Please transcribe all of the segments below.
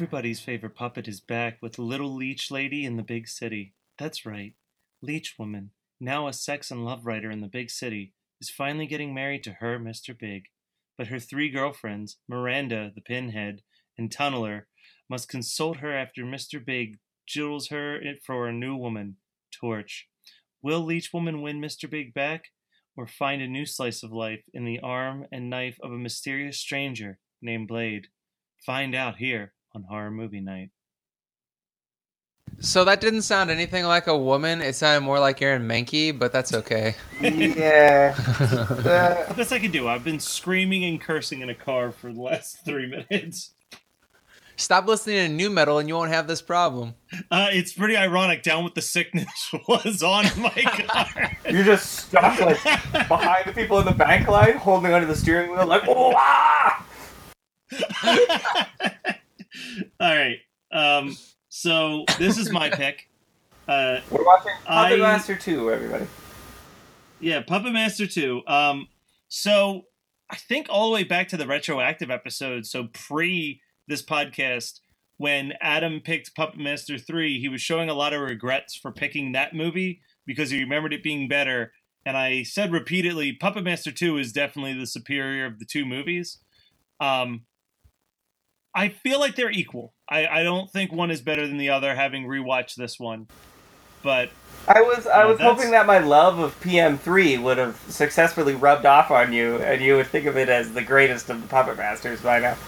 Everybody's favorite puppet is back with Little Leech Lady in the big city. That's right. Leech Woman, now a sex and love writer in the big city, is finally getting married to her Mr. Big. But her three girlfriends, Miranda, the Pinhead, and Tunneler, must consult her after Mr. Big jewels her for a new woman, Torch. Will Leech Woman win Mr. Big back, or find a new slice of life in the arm and knife of a mysterious stranger named Blade? Find out here on Horror Movie Night. So that didn't sound anything like a woman. It sounded more like Aaron Mahnke, but that's okay. Yeah. The best I can do. I've been screaming and cursing in a car for the last 3 minutes. Stop listening to new metal and you won't have this problem. It's pretty ironic. Down with the Sickness was on my car. You're just stuck like behind the people in the bank line, holding onto the steering wheel, like, oh, ah! All right. So this is my pick. We're watching Puppet Master 2, everybody. Yeah, Puppet Master 2. So I think all the way back to the retroactive episode, so pre this podcast, when Adam picked Puppet Master 3, he was showing a lot of regrets for picking that movie because he remembered it being better. And I said repeatedly, Puppet Master 2 is definitely the superior of the two movies. I feel like they're equal. I don't think one is better than the other, having rewatched this one. But I was hoping that my love of PM3 would have successfully rubbed off on you, and you would think of it as the greatest of the Puppet Masters by now.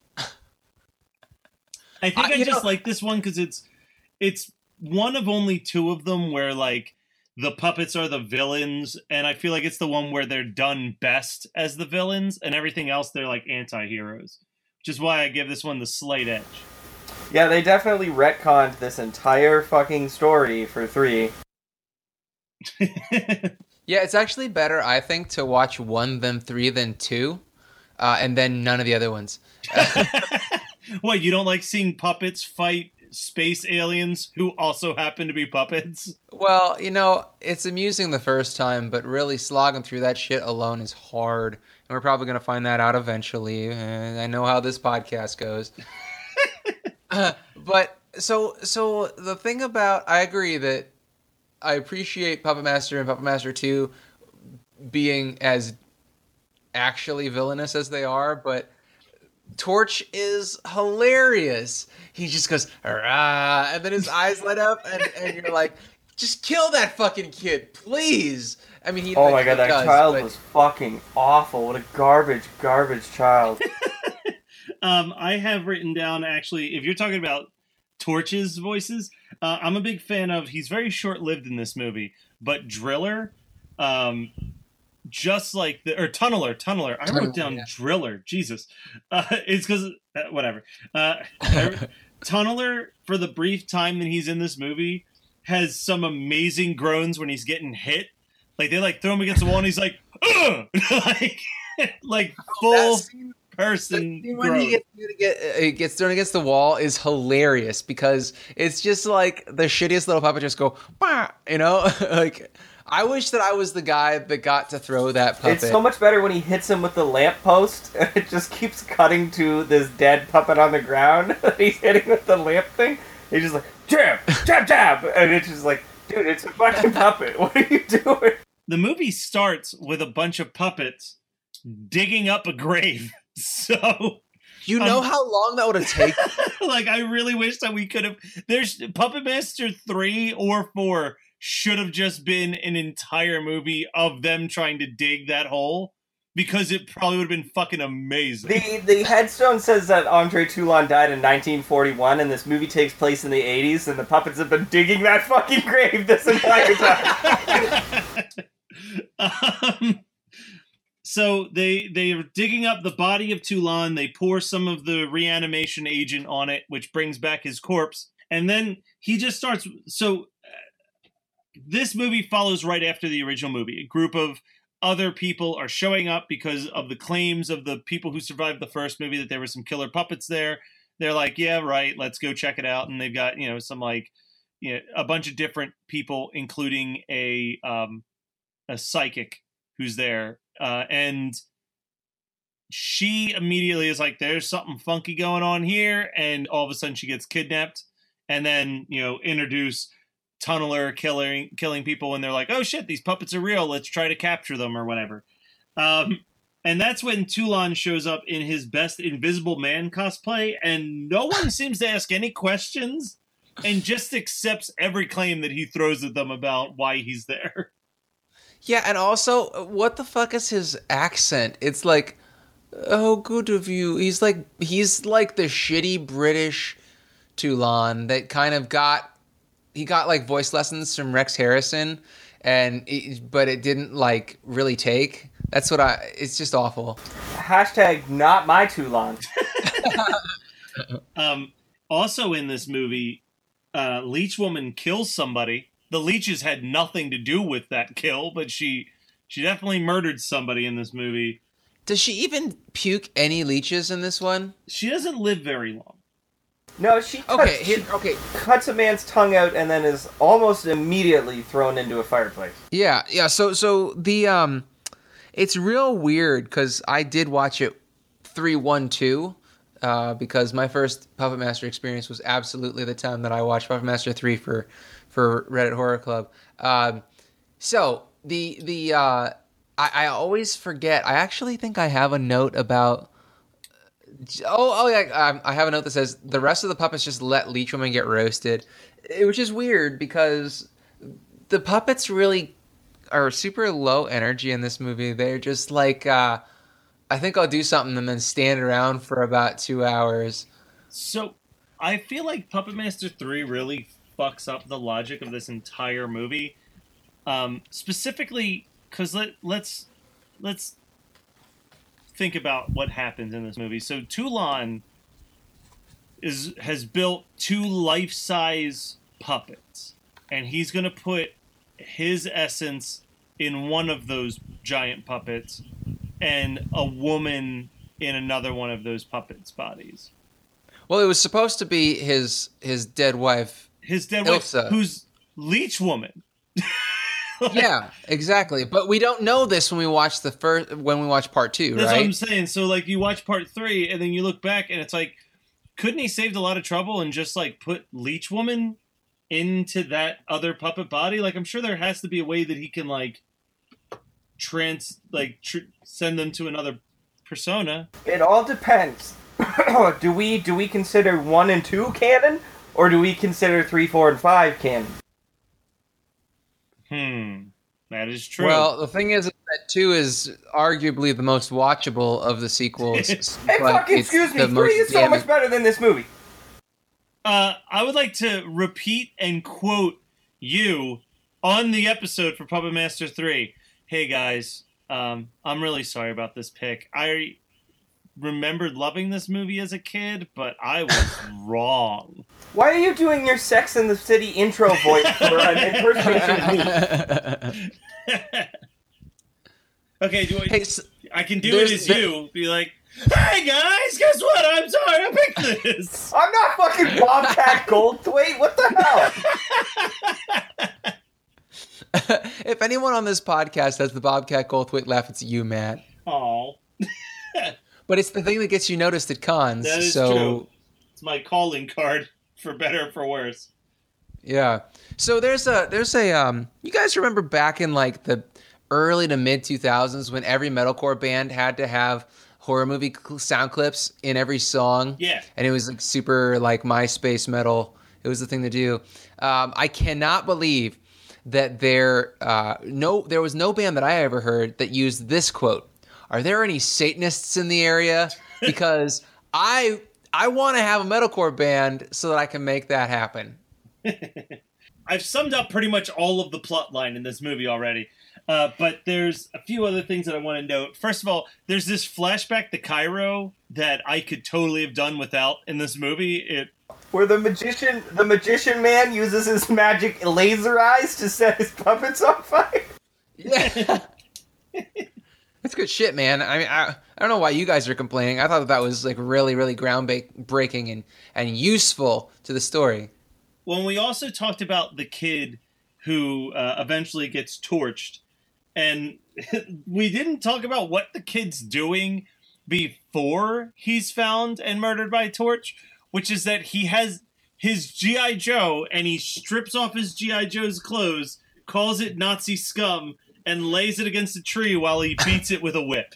I think I just like this one because it's one of only two of them where like the puppets are the villains, and I feel like it's the one where they're done best as the villains, and everything else they're like anti-heroes. Which is why I give this one the slight edge. Yeah, they definitely retconned this entire fucking story for 3. Yeah, it's actually better, I think, to watch 1 than 3 than 2, and then none of the other ones. What, you don't like seeing puppets fight space aliens who also happen to be puppets? Well, it's amusing the first time, but really slogging through that shit alone is hard. And we're probably going to find that out eventually. And I know how this podcast goes. But so the thing about, I agree that I appreciate Puppet Master and Puppet Master 2 being as actually villainous as they are, but Torch is hilarious. He just goes, "Rah," and then his eyes light up, and you're like, just kill that fucking kid, please. I mean, oh my god, that child was fucking awful. What a garbage child. I have written down, actually, if you're talking about Torch's voices, I'm a big fan of, he's very short-lived in this movie, but Driller, just like Tunneler. I wrote down Driller. Jesus. It's because, whatever. Tunneler, for the brief time that he's in this movie, has some amazing groans when he's getting hit. Like, they, like, throw him against the wall, and he's like, ugh! like full person when he gets thrown against the wall is hilarious, because it's just, like, the shittiest little puppet just go, bah! Like... I wish that I was the guy that got to throw that puppet. It's so much better when he hits him with the lamppost, and it just keeps cutting to this dead puppet on the ground that he's hitting with the lamp thing. He's just like, jab, jab, jab! And it's just like, dude, it's a fucking puppet. What are you doing? The movie starts with a bunch of puppets digging up a grave. So... You know how long that would have taken? Like, I really wish that we could have... There's Puppet Master 3 or 4... should have just been an entire movie of them trying to dig that hole, because it probably would have been fucking amazing. The headstone says that Andre Toulon died in 1941, and this movie takes place in the 80s, and the puppets have been digging that fucking grave this entire time. So they are digging up the body of Toulon. They pour some of the reanimation agent on it, which brings back his corpse, and then he just starts... This movie follows right after the original movie. A group of other people are showing up because of the claims of the people who survived the first movie that there were some killer puppets there. They're like, yeah, right, let's go check it out. And they've got, some like, a bunch of different people, including a psychic who's there. And she immediately is like, there's something funky going on here. And all of a sudden she gets kidnapped and then, introduce Tunneler killing people. And they're like, oh shit, these puppets are real. Let's try to capture them or whatever. And that's when Toulon shows up in his best Invisible Man cosplay. And no one seems to ask any questions and just accepts every claim that he throws at them about why he's there. Yeah, and also, what the fuck is his accent? It's like, oh, good of you. He's like the shitty British Toulon that kind of got like voice lessons from Rex Harrison, but it didn't like really take. That's what it's just awful. Hashtag not my Toulon. Also in this movie, Leech Woman kills somebody. The leeches had nothing to do with that kill, but she definitely murdered somebody in this movie. Does she even puke any leeches in this one? She doesn't live very long. No, she cuts a man's tongue out and then is almost immediately thrown into a fireplace. Yeah. So the it's real weird because I did watch it 3-1-2 because my first Puppet Master experience was absolutely the time that I watched Puppet Master 3 for Reddit Horror Club. So I always forget. I actually think I have a note about. I have a note that says the rest of the puppets just let Leech Woman get roasted, which is weird because the puppets really are super low energy in this movie. They're just like, I think I'll do something and then stand around for about 2 hours. So I feel like Puppet Master 3 really fucks up the logic of this entire movie. Specifically, because let's think about what happens in this movie. So Toulon has built 2 life-size puppets, and he's going to put his essence in one of those giant puppets and a woman in another one of those puppets' bodies. Well, it was supposed to be his dead wife. His dead Ilsa. wife, who's Leech Woman. Yeah, exactly. But we don't know this when we watch part 2, right? That's what I'm saying. So like you watch part 3 and then you look back and it's like, couldn't he saved a lot of trouble and just like put Leech Woman into that other puppet body? Like I'm sure there has to be a way that he can like send them to another persona. It all depends. Do we consider 1 and 2 canon, or do we consider 3, 4, and 5 canon? That is true. Well, the thing is that 2 is arguably the most watchable of the sequels. Hey, fucking excuse me, 3 is so much better than this movie. I would like to repeat and quote you on the episode for Puppet Master 3. Hey guys, I'm really sorry about this pick. I remembered loving this movie as a kid, but I was wrong. Why are you doing your Sex and the City intro voice for an impersonation of me? Okay, I can do it as you. Be like, hey guys, guess what? I'm sorry I picked this. I'm not fucking Bobcat Goldthwait. What the hell? If anyone on this podcast has the Bobcat Goldthwait laugh, it's you, Matt. Aw. But it's the thing that gets you noticed at cons. That is true. It's my calling card, for better or for worse. Yeah. So there's a you guys remember back in like the early to mid 2000s when every metalcore band had to have horror movie sound clips in every song? Yeah. And it was like super like MySpace metal. It was the thing to do. I cannot believe that there was no band that I ever heard that used this quote. Are there any Satanists in the area? Because I want to have a metalcore band so that I can make that happen. I've summed up pretty much all of the plot line in this movie already. But there's a few other things that I want to note. First of all, there's this flashback to Cairo that I could totally have done without in this movie. Where the magician man uses his magic laser eyes to set his puppets on fire. Yeah. That's good shit, man. I mean, I don't know why you guys are complaining. I thought that was like really, really groundbreaking and useful to the story. Well, we also talked about the kid who eventually gets torched, and we didn't talk about what the kid's doing before he's found and murdered by Torch, which is that he has his G.I. Joe and he strips off his G.I. Joe's clothes, calls it Nazi scum, and lays it against a tree while he beats it with a whip.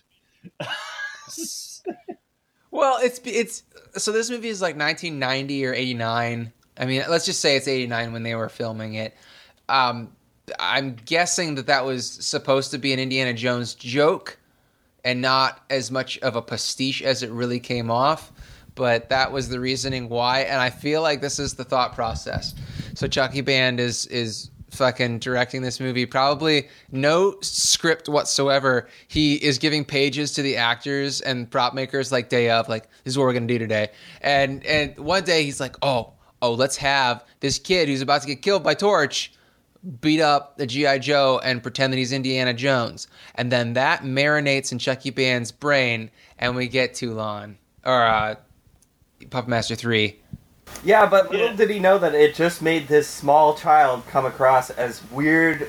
Well, it's so this movie is like 1990 or 89. I mean, let's just say it's 89 when they were filming it. I'm guessing that was supposed to be an Indiana Jones joke and not as much of a pastiche as it really came off. But that was the reasoning why. And I feel like this is the thought process. So Chucky Band is fucking directing this movie. Probably no script whatsoever. He is giving pages to the actors and prop makers like day of, like, this is what we're going to do today. And one day he's like, oh, let's have this kid who's about to get killed by Torch beat up the G.I. Joe and pretend that he's Indiana Jones. And then that marinates in Chucky Band's brain, and we get Toulon, or Puppet Master 3. Yeah, but little did he know that it just made this small child come across as weirdly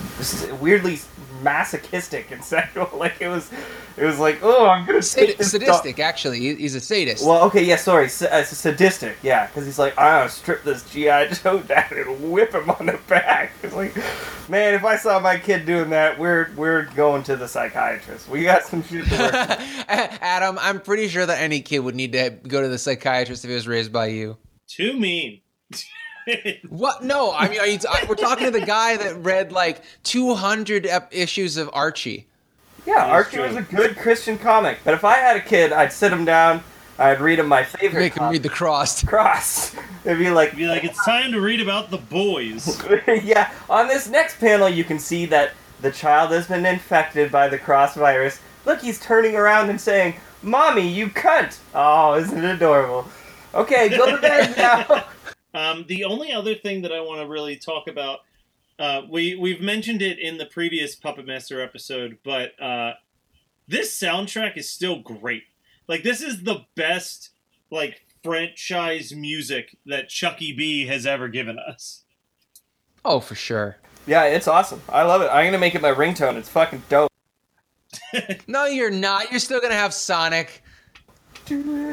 masochistic and sexual. Like it was like, oh, I'm gonna take this sadistic. Actually, he's a sadist. Well, okay, yeah, sorry, sadistic, yeah, because he's like, I'm gonna strip this GI Joe down and whip him on the back. It's like, man, if I saw my kid doing that, we're going to the psychiatrist. We got some shit to work with. Adam, I'm pretty sure that any kid would need to go to the psychiatrist if he was raised by you. Too mean. What? No, I mean, we're talking to the guy that read like 200 issues of Archie. Yeah, Archie was a good Christian comic. But if I had a kid, I'd sit him down, I'd read him my favorite. Make him read The Cross. It'd be like, it's time to read about the boys. Yeah, on this next panel, you can see that the child has been infected by the Cross virus. Look, he's turning around and saying, "Mommy, you cunt!" Oh, isn't it adorable? Okay, go to bed now. The only other thing that I want to really talk about, we've mentioned it in the previous Puppet Master episode, but this soundtrack is still great. Like, this is the best, like, franchise music that Chucky B has ever given us. Oh, for sure. Yeah, it's awesome. I love it. I'm going to make it my ringtone. It's fucking dope. No, you're not. You're still going to have Sonic. You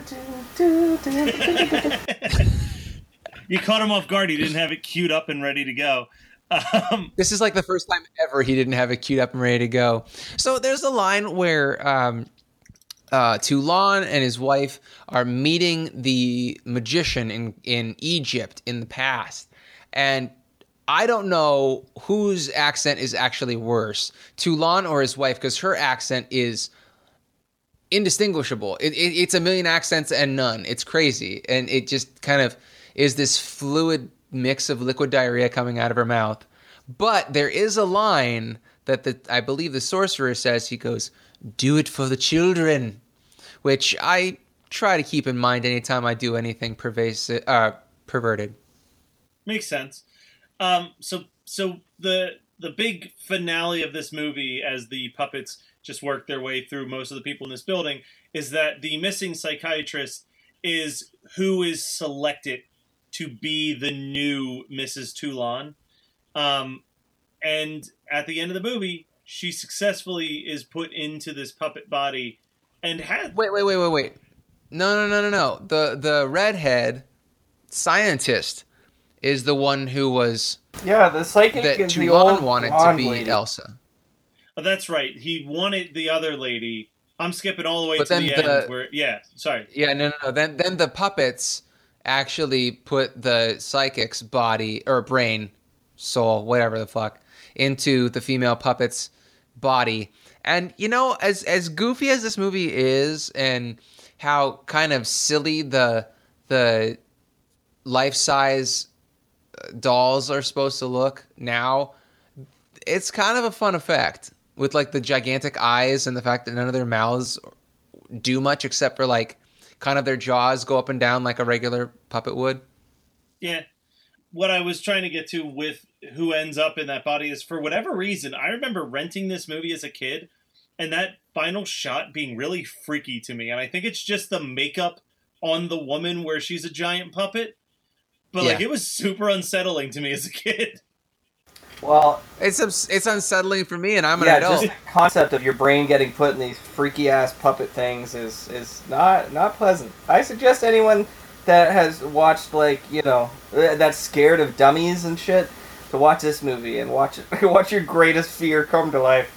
caught him off guard. He didn't have it queued up and ready to go. This is like the first time ever he didn't have it queued up and ready to go. So there's a line where Toulon and his wife are meeting the magician in Egypt in the past. And I don't know whose accent is actually worse, Toulon or his wife, because her accent is indistinguishable. It's a million accents and none. It's crazy. And it just kind of is this fluid mix of liquid diarrhea coming out of her mouth. But there is a line that I believe the sorcerer says. He goes, "Do it for the children," which I try to keep in mind anytime I do anything perverted. Makes sense. So the big finale of this movie, as the puppets just work their way through most of the people in this building, is that the missing psychiatrist is who is selected to be the new Mrs. Toulon. And at the end of the movie, she successfully is put into this puppet body and had... Wait. No. The redhead scientist is the one who was... Yeah, the psychic that is the Toulon old wanted to be lady. Elsa. Oh, that's right. He wanted the other lady. I'm skipping all the way But to then the end where... Yeah, sorry. Yeah, no. Then the puppets actually put the psychic's body, or brain, soul, whatever the fuck, into the female puppet's body. And, you know, as goofy as this movie is, and how kind of silly the life-size dolls are supposed to look now, it's kind of a fun effect with like the gigantic eyes and the fact that none of their mouths do much except for like kind of their jaws go up and down like a regular puppet would. Yeah. What I was trying to get to with who ends up in that body is, for whatever reason, I remember renting this movie as a kid and that final shot being really freaky to me. And I think it's just the makeup on the woman where she's a giant puppet. But like, it was super unsettling to me as a kid. Well, It's unsettling for me, and I'm an yeah, adult. just the concept of your brain getting put in these freaky ass puppet things is not pleasant. I suggest anyone that has watched that's scared of dummies and shit to watch this movie and watch your greatest fear come to life.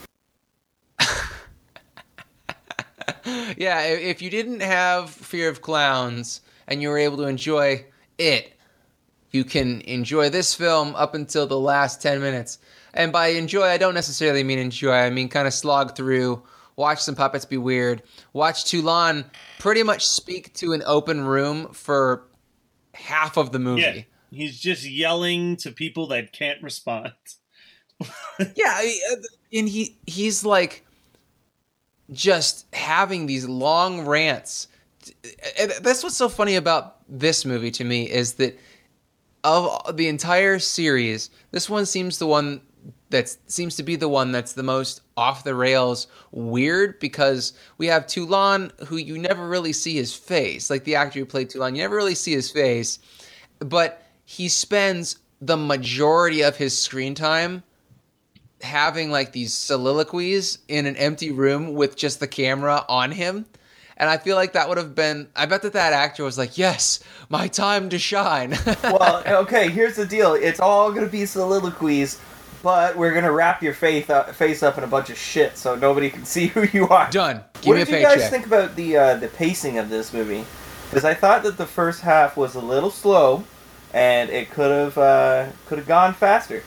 Yeah, if you didn't have fear of clowns and you were able to enjoy it, you can enjoy this film up until the last 10 minutes. And by enjoy, I don't necessarily mean enjoy. I mean kind of slog through, watch some puppets be weird, watch Toulon pretty much speak to an open room for half of the movie. Yeah, he's just yelling to people that can't respond. Yeah, and he's like just having these long rants. And that's what's so funny about this movie to me, is that of the entire series, this one seems to be the one that's the most off the rails weird, because we have Toulon, who you never really see his face. Like the actor who played Toulon, you never really see his face, but he spends the majority of his screen time having like these soliloquies in an empty room with just the camera on him. And I feel like that would have been, I bet that actor was like, yes, my time to shine. Well, okay, here's the deal. It's all going to be soliloquies, but we're going to wrap your face up in a bunch of shit so nobody can see who you are. Done. Give What me a did you paycheck. guys think about the pacing of this movie? Because I thought that the first half was a little slow, and it could have gone faster.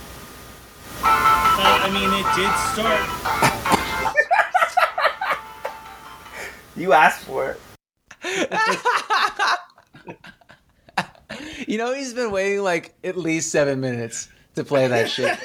I mean, it did start. You asked for it. You know, he's been waiting like at least 7 minutes to play that shit.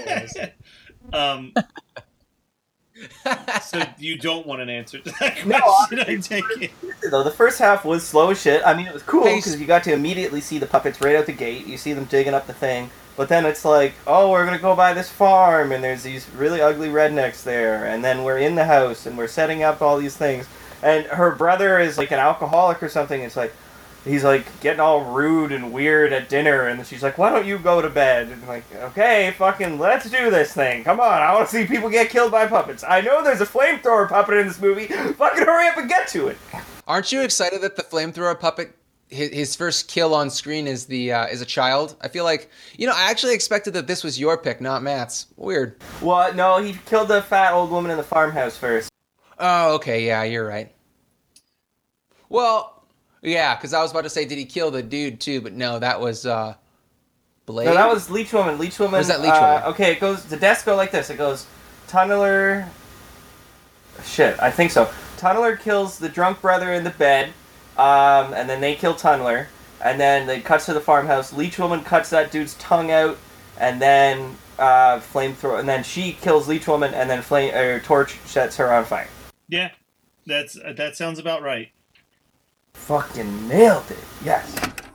So you don't want an answer to that question, No, I take it. Though the first half was slow as shit. I mean, it was cool Pace. because you got to immediately see the puppets right out the gate. You see them digging up the thing, but then it's like, oh, we're gonna go by this farm, and there's these really ugly rednecks there, and then we're in the house, and we're setting up all these things, and her brother is like an alcoholic or something. It's like he's like getting all rude and weird at dinner, and she's like, why don't you go to bed? And I'm like, okay, fucking let's do this thing. Come on, I want to see people get killed by puppets. I know there's a flamethrower puppet in this movie. Fucking hurry up and get to it. Aren't you excited that the flamethrower puppet, his first kill on screen is a child? I feel like, I actually expected that this was your pick, not Matt's. Weird. Well, no, he killed the fat old woman in the farmhouse first. Oh, okay, yeah, you're right. Well, yeah, because I was about to say, did he kill the dude too? But no, that was Blade. No, that was Leech Woman. Leech Woman. Was that Leech Woman? Okay, it goes. The deaths go like this. It goes, Tunneler. Shit, I think so. Tunneler kills the drunk brother in the bed, and then they kill Tunneler, and then they cuts to the farmhouse. Leech Woman cuts that dude's tongue out, and then flamethrower, and then she kills Leech Woman, and then Torch sets her on fire. Yeah, that sounds about right. Fucking nailed it. Yes.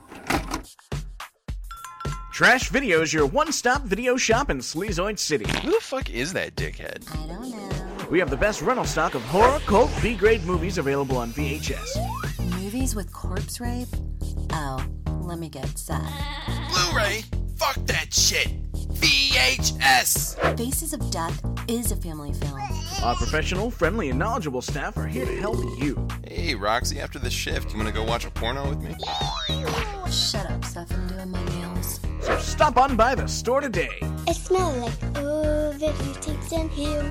Trash Video is your one-stop video shop in Sleazoid City. Who the fuck is that dickhead? I don't know. We have the best rental stock of horror, cult, B-grade movies available on VHS. Movies with corpse rape? Oh, let me get set. Blu-ray? Fuck that shit. VHS. Faces of Death is a family film. Our professional, friendly, and knowledgeable staff are here to help you. Hey, Roxy, after the shift, you wanna go watch a porno with me? Shut up, Seth. I'm doing my nails. So stop on by the store today. I smell like videotapes in here.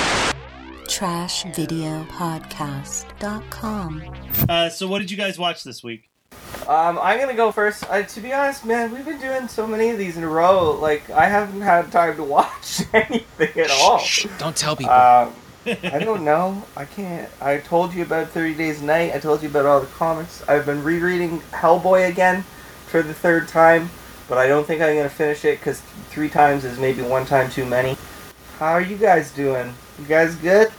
TrashVideoPodcast.com. So what did you guys watch this week? I'm gonna go first. To be honest, man, we've been doing so many of these in a row. Like, I haven't had time to watch anything at all. Shh, don't tell people. I don't know. I can't. I told you about 30 Days a Night. I told you about all the comics. I've been rereading Hellboy again for the third time, but I don't think I'm gonna finish it because 3 times is maybe 1 time too many. How are you guys doing? You guys good?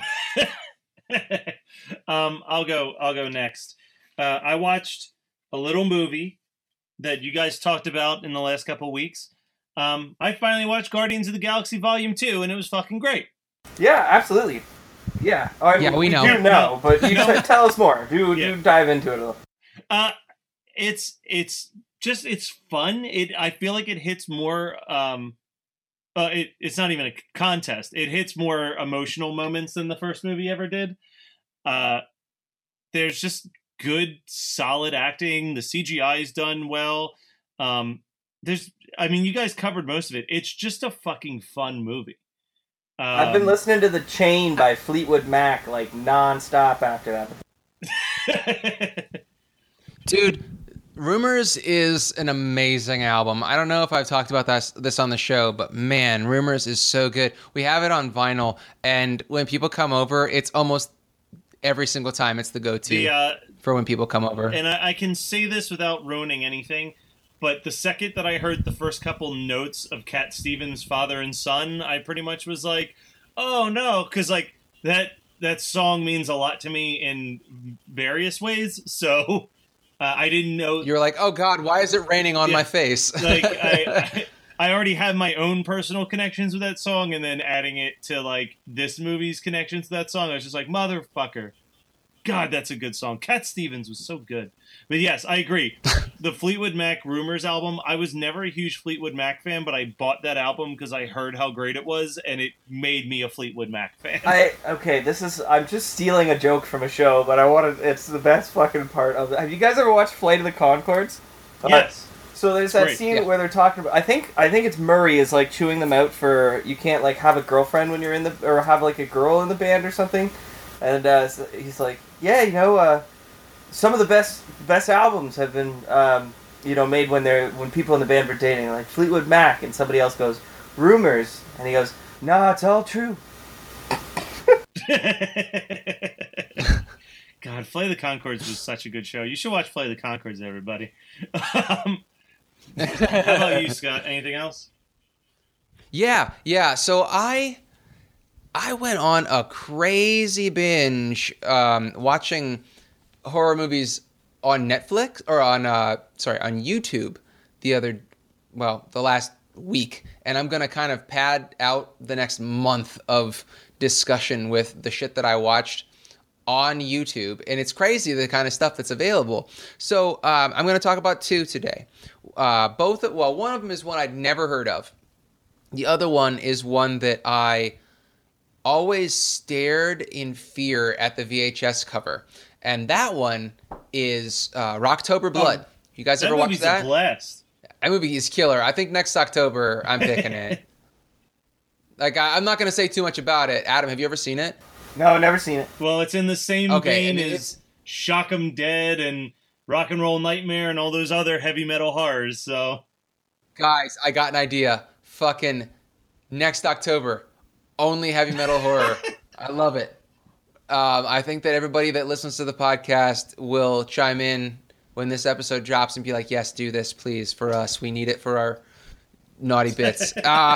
I'll go next. I watched a little movie that you guys talked about in the last couple weeks. I finally watched Guardians of the Galaxy Volume 2, and it was fucking great. Yeah, absolutely. Yeah. Yeah, we know. You know, but you tell us more. Do dive into it a little. It's fun. I feel like it hits more It's not even a contest. It hits more emotional moments than the first movie ever did. There's just good, solid acting. The CGI is done well. You guys covered most of it. It's just a fucking fun movie. I've been listening to The Chain by Fleetwood Mac like nonstop after that. Dude, Rumors is an amazing album. I don't know if I've talked about this on the show, but man, Rumors is so good. We have it on vinyl, and when people come over, it's almost every single time it's the go-to for when people come over. And I can say this without ruining anything, but the second that I heard the first couple notes of Cat Stevens' Father and Son, I pretty much was like, oh no, because like that song means a lot to me in various ways, so... I didn't know. You're like, oh God, why is it raining on my face? Like I already have my own personal connections with that song, and then adding it to like this movie's connections to that song, I was just like, motherfucker. God, that's a good song. Cat Stevens was so good. But yes, I agree. The Fleetwood Mac Rumors album, I was never a huge Fleetwood Mac fan, but I bought that album because I heard how great it was, and it made me a Fleetwood Mac fan. I'm just stealing a joke from a show, but it's the best fucking part of it. Have you guys ever watched Flight of the Conchords? Yes. So there's that scene where they're talking about, I think it's Murray is like chewing them out for, you can't like have a girlfriend when you're or have like a girl in the band or something. And he's like, yeah, some of the best albums have been, made when people in the band were dating, like Fleetwood Mac, and somebody else goes, Rumors, and he goes, nah, it's all true. God, Flight of the Conchords was such a good show. You should watch Flight of the Conchords, everybody. How about you, Scott? Anything else? Yeah. So I went on a crazy binge watching horror movies on Netflix or on YouTube the last week, and I'm gonna kind of pad out the next month of discussion with the shit that I watched on YouTube, and it's crazy the kind of stuff that's available. So I'm gonna talk about two today. One of them is one I'd never heard of. The other one is one that I always stared in fear at the VHS cover, and that one is Rocktober Blood. You guys ever watch that? That movie's a blast. That movie is killer. I think next October I'm picking it. Like I'm not going to say too much about it. Adam, have you ever seen it? No, never seen it. Well, it's in the same vein as Shock 'em Dead and Rock and Roll Nightmare and all those other heavy metal horrors. So, guys, I got an idea. Fucking next October, only heavy metal horror. I love it. I think that everybody that listens to the podcast will chime in when this episode drops and be like, yes, do this, please, for us. We need it for our naughty bits.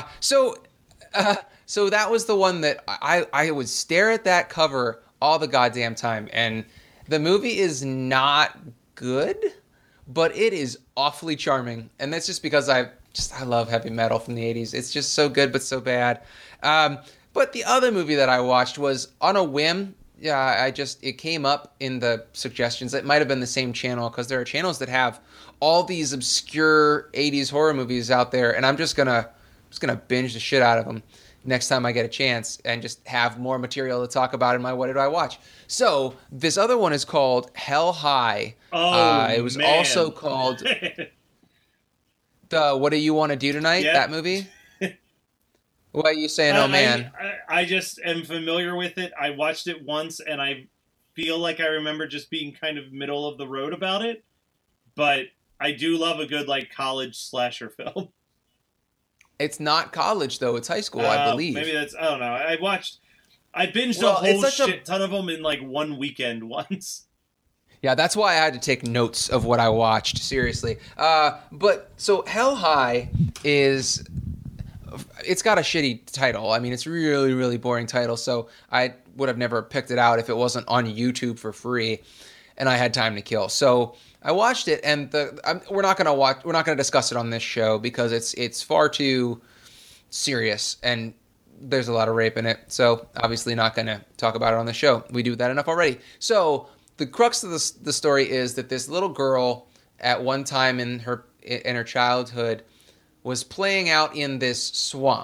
So that was the one that I would stare at that cover all the goddamn time. And the movie is not good, but it is awfully charming. And that's just because I love heavy metal from the 80s. It's just so good, but so bad. But the other movie that I watched was on a whim. Yeah, it came up in the suggestions. It might have been the same channel because there are channels that have all these obscure 80s horror movies out there, and I'm just gonna binge the shit out of them next time I get a chance and just have more material to talk about in my What Did I Watch? So this other one is called Hell High. It was also called the What Do You Want to Do Tonight? Yep. That movie. What are you saying, oh man? I just am familiar with it. I watched it once, and I feel like I remember just being kind of middle of the road about it. But I do love a good like college slasher film. It's not college though; it's high school, I believe. Maybe that's I don't know. I binged a whole shit ton of them in like one weekend once. Yeah, that's why I had to take notes of what I watched. Seriously, but so Hell High is. It's got a shitty title. I mean, it's really, really boring title. So I would have never picked it out if it wasn't on YouTube for free, and I had time to kill. So I watched it, and we're not gonna discuss it on this show because it's far too serious, and there's a lot of rape in it. So obviously not gonna talk about it on the show. We do that enough already. So the crux of the story is that this little girl at one time in her childhood was playing out in this swamp.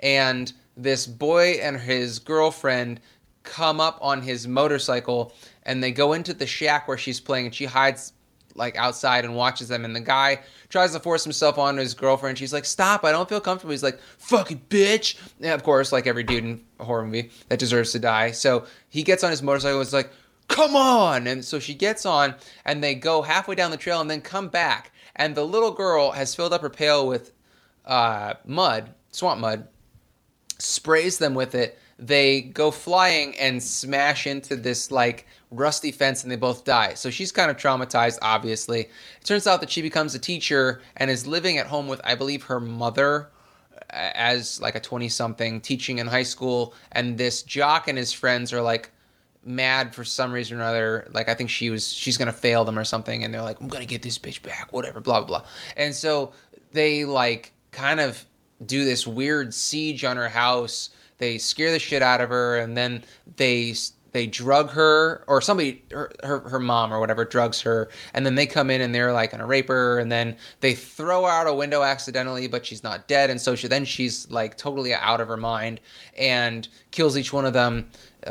and this boy and his girlfriend come up on his motorcycle, and they go into the shack where she's playing, and she hides like outside and watches them, and the guy tries to force himself on his girlfriend. She's like, stop, I don't feel comfortable. He's like, fucking bitch. And of course, like every dude in a horror movie that deserves to die. So he gets on his motorcycle and is like, come on. And so she gets on, and they go halfway down the trail and then come back, and the little girl has filled up her pail with mud, swamp mud, sprays them with it. They go flying and smash into this like rusty fence, and they both die. So she's kind of traumatized, obviously. It turns out that she becomes a teacher and is living at home with, I believe, her mother as like a 20-something teaching in high school. And this jock and his friends are like mad for some reason or another. Like, I think she's going to fail them or something. And they're like, I'm going to get this bitch back, whatever, blah, blah, blah. And so they like kind of do this weird siege on her house. They scare the shit out of her, and then they drug her, or somebody, her mom or whatever, drugs her, and then they come in and they're like gonna rape her, and then they throw her out a window accidentally, but she's not dead, and so she's like totally out of her mind and kills each one of them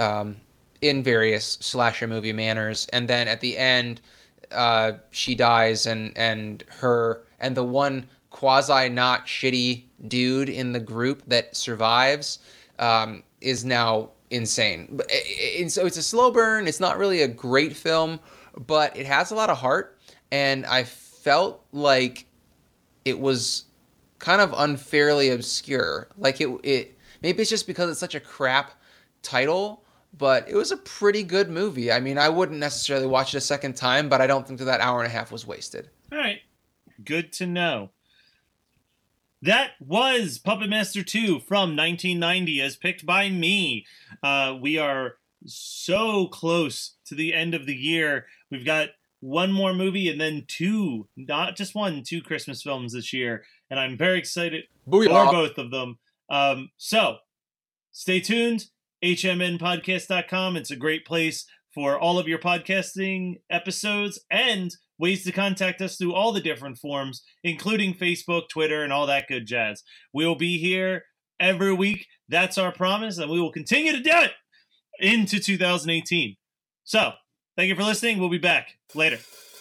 in various slasher movie manners, and then at the end she dies, and the one quasi not shitty dude in the group that survives is now insane. And so it's a slow burn. It's not really a great film, but it has a lot of heart, and I felt like it was kind of unfairly obscure. Like it maybe it's just because it's such a crap title, but it was a pretty good movie. I mean, I wouldn't necessarily watch it a second time, but I don't think that hour and a half was wasted. All right. Good to know. That was Puppet Master 2 from 1990 as picked by me. We are so close to the end of the year. We've got one more movie and then two, not just one, two Christmas films this year. And I'm very excited for both of them. So stay tuned. HMNpodcast.com. It's a great place for all of your podcasting episodes and ways to contact us through all the different forms, including Facebook, Twitter, and all that good jazz. We'll be here every week. That's our promise, and we will continue to do it into 2018. So, thank you for listening. We'll be back later.